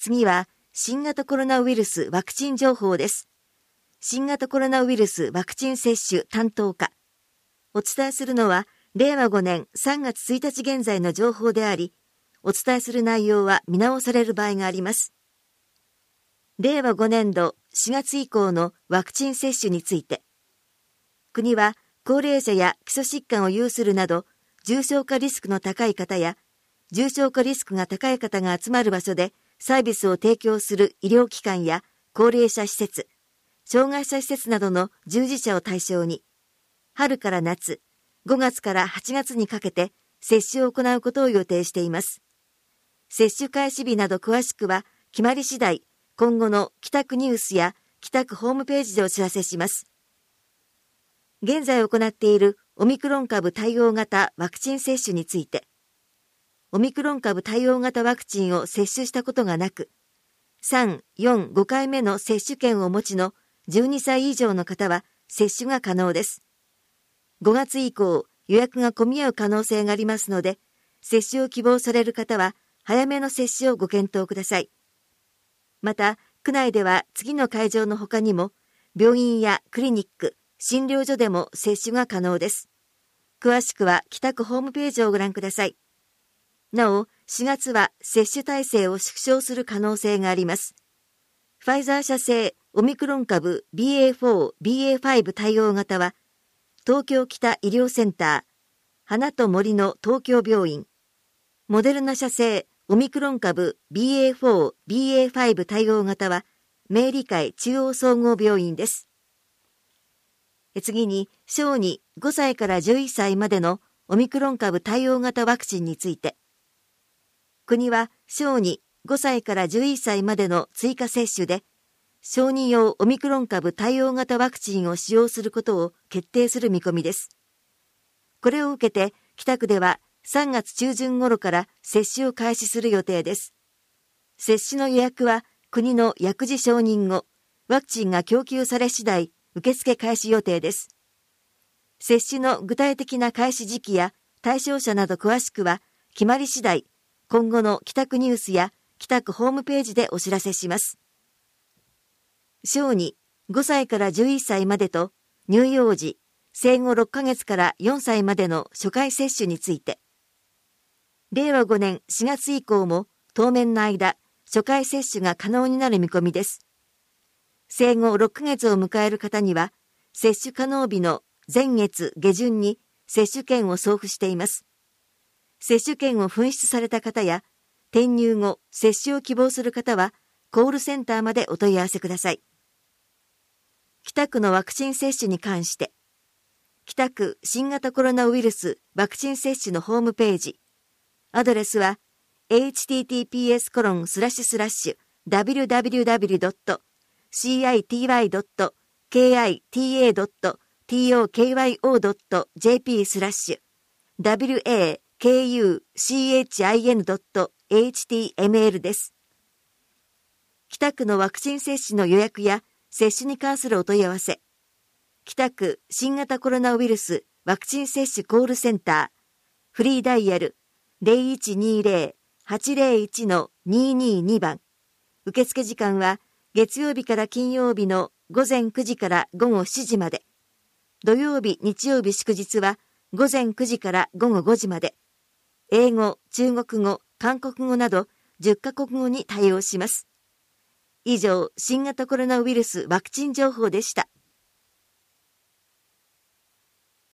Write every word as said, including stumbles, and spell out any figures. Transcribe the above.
次は新型コロナウイルスワクチン情報です。新型コロナウイルスワクチン接種担当課。お伝えするのはれいわごねんさんがつついたち現在の情報であり、お伝えする内容は見直される場合があります。れいわごねんどしがつ以降のワクチン接種について、国は高齢者や基礎疾患を有するなど重症化リスクの高い方や重症化リスクが高い方が集まる場所でサービスを提供する医療機関や高齢者施設、障害者施設などの従事者を対象に、春から夏、ごがつからはちがつにかけて接種を行うことを予定しています。接種開始日など詳しくは決まり次第、今後の帰宅ニュースや帰宅ホームページでお知らせします。現在行っているオミクロン株対応型ワクチン接種について、オミクロン株対応型ワクチンを接種したことがなく、さん、よん、ごかいめの接種券をお持ちのじゅうにさい以上の方は接種が可能です。ごがつ以降、予約が混み合う可能性がありますので、接種を希望される方は早めの接種をご検討ください。また、区内では次の会場の他にも、病院やクリニック、診療所でも接種が可能です。詳しくは帰宅ホームページをご覧ください。なお、しがつは接種体制を縮小する可能性があります。ファイザー社製オミクロン株 ビーエーフォー、ビーエーファイブ 対応型は、東京北医療センター、花と森の東京病院、モデルナ社製オミクロン株 ビーエーフォー、ビーエーファイブ 対応型は、明理会中央総合病院です。次に、小児ごさいからじゅういっさいまでのオミクロン株対応型ワクチンについて、国は小児ごさいからじゅういっさいまでの追加接種で、小児用オミクロン株対応型ワクチンを使用することを決定する見込みです。これを受けて、北区ではさんがつちゅうじゅん頃から接種を開始する予定です。接種の予約は国の薬事承認後、ワクチンが供給され次第、受付開始予定です。接種の具体的な開始時期や対象者など詳しくは、決まり次第、今後の帰宅ニュースや帰宅ホームページでお知らせします。小児ごさいからじゅういっさいまでと乳幼児生後ろっかげつからよんさいまでの初回接種について、れいわごねんしがつ以降も当面の間、初回接種が可能になる見込みです。生後ろっかげつを迎える方には、接種可能日の前月下旬に接種券を送付しています。接種券を紛失された方や、転入後、接種を希望する方は、コールセンターまでお問い合わせください。北区のワクチン接種に関して、北区新型コロナウイルスワクチン接種のホームページ、アドレスは エイチティーティーピーエスコロンスラッシュスラッシュダブリューダブリューダブリュードットシーアイティーワイドットケーアイティーエードットトーキョードットジェーピースラッシュダブリューエーケーユーシーエイチアイエヌドットエイチティーエムエル です。北区のワクチン接種の予約や接種に関するお問い合わせ、北区新型コロナウイルスワクチン接種コールセンター、フリーダイヤル ゼロいちにゼロ はちゼロいち にーにーに 番、受付時間は月曜日から金曜日のごぜんくじからごごしちじまで、土曜日、日曜日祝日はごぜんくじからごごごじまで、英語、中国語、韓国語などじゅっかこくごに対応します。以上、新型コロナウイルスワクチン情報でした。